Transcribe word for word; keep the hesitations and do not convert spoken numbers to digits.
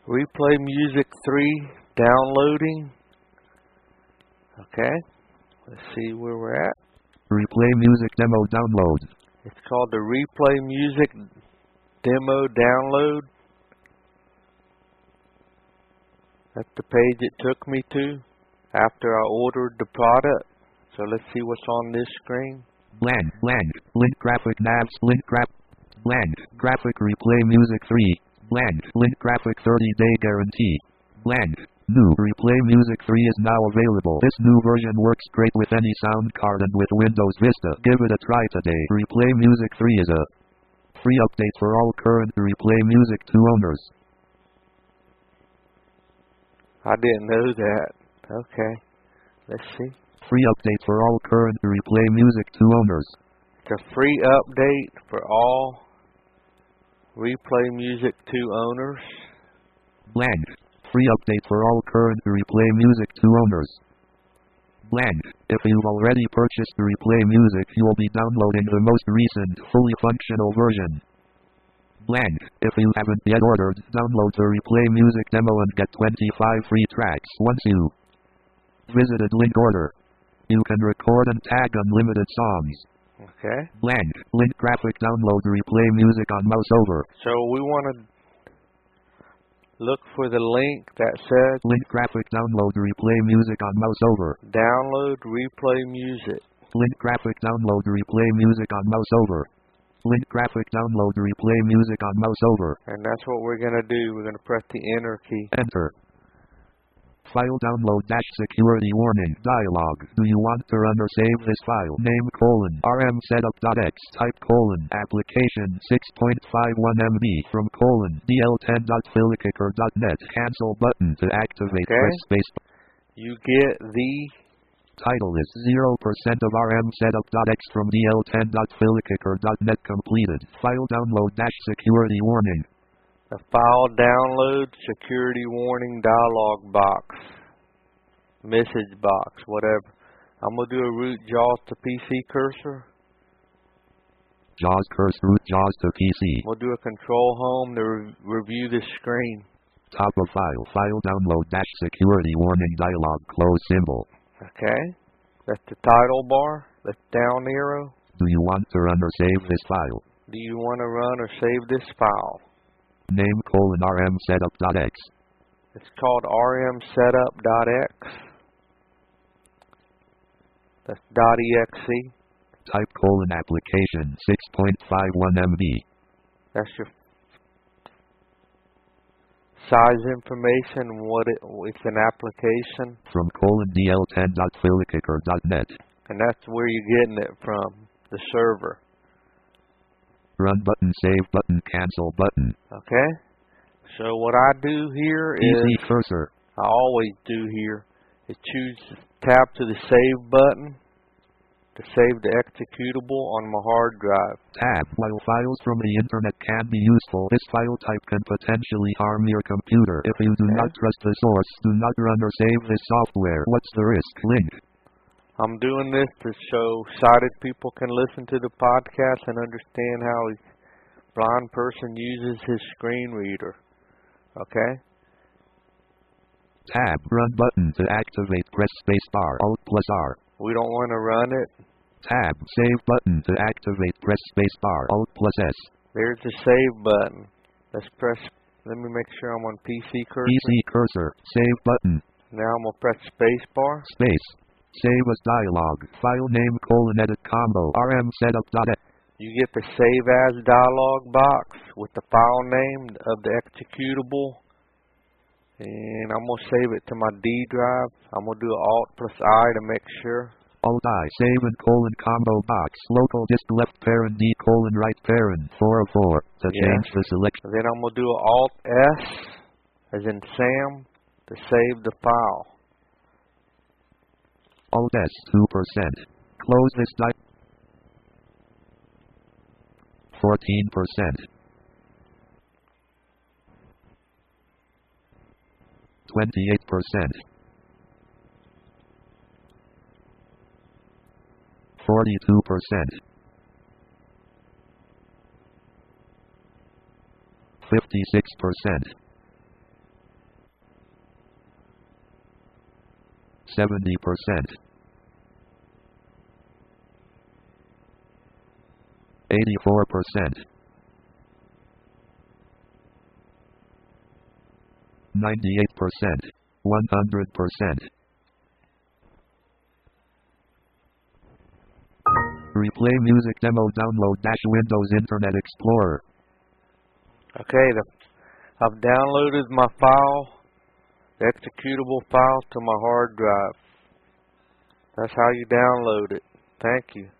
Replay Music three downloading. Okay, let's see where we're at. Replay Music Demo Download. It's called the Replay Music Demo Download. That's the page it took me to after I ordered the product. So let's see what's on this screen. Blank, blank, link graphic navs, link graph, blank, graphic Replay Music three, blank, link graphic thirty day guarantee, blank, new Replay Music three is now available. This new version works great with any sound card and with Windows Vista. Give it a try today. Replay Music three is a free update for all current Replay Music two owners. I didn't know that. Okay, let's see. Free update for all current Replay Music two owners. It's a free update for all Replay Music two owners. Blank. Free update for all current Replay Music two owners. Blank. If you've already purchased Replay Music, you will be downloading the most recent, fully functional version. Blank. If you haven't yet ordered, download the Replay Music demo and get twenty-five free tracks once you visited link order. You can record and tag unlimited songs. Okay. Blank. Link graphic download Replay Music on mouse over. So we want to look for the link that says Link graphic download Replay Music on mouse over. Download Replay Music. Link graphic download Replay Music on mouse over. Link graphic download Replay Music on mouse over. And that's what we're going to do. We're going to press the enter key. Enter. File download dash security warning dialog. Do you want to run or save this file? Name colon rmsetup.x. Type colon application six point five one megabytes from colon d l ten dot filikicker dot net. Cancel button to activate. Okay. Press space. You get the Title is zero percent of rmsetup.x from d l ten dot filikicker dot net completed. File download dash security warning. The file download security warning dialog box, message box, whatever. I'm going to do a root JAWS to P C cursor. JAWS cursor root JAWS to P C. We'll do a control home to re review the screen. Top of file, file download dash security warning dialog close symbol. Okay, that's the title bar, that's down arrow. Do you want to run or save this file? Do you want to run or save this file? Name colon rmsetup.x. It's called rmsetup.x. That's .exe. Type colon application six point five one megabytes. That's your size information. What it, it's an application. From colon d l ten dot filikicker dot net. And that's where you're getting it from, the server. Run button, save button, cancel button. Okay. So what I do here P C is, cursor. I always do here, is choose tab to the save button to save the executable on my hard drive. Tab. While files from the internet can be useful, this file type can potentially harm your computer. If you do Okay. not trust the source, do not run or save this software. What's the risk? Link. I'm doing this to show sighted people can listen to the podcast and understand how a blind person uses his screen reader. Okay? Tab. Run button to activate. Press spacebar. Alt plus R. We don't want to run it. Tab. Save button to activate. Press spacebar. Alt plus S. There's the save button. Let's press, let me make sure I'm on P C cursor. P C cursor. Save button. Now I'm going to press spacebar. Space. Save as dialog. File name colon edit combo. rmsetup.x. You get the save as dialog box with the file name of the executable. And I'm going to save it to my D drive. I'm going to do Alt plus I to make sure. Alt I. Save and colon combo box. Local disk left parent D colon right parent. four oh four. To Yeah. change the selection. Then I'm going to do Alt S, as in Sam, to save the file. Alt S. two percent. Close this di. fourteen percent. twenty-eight percent. forty-two percent. fifty-six percent. seventy percent. eighty-four percent. ninety-eight percent. one hundred percent. Replay music demo download dash Windows Internet Explorer. Okay, the, I've downloaded my file, the executable file, to my hard drive. That's how you download it. Thank you.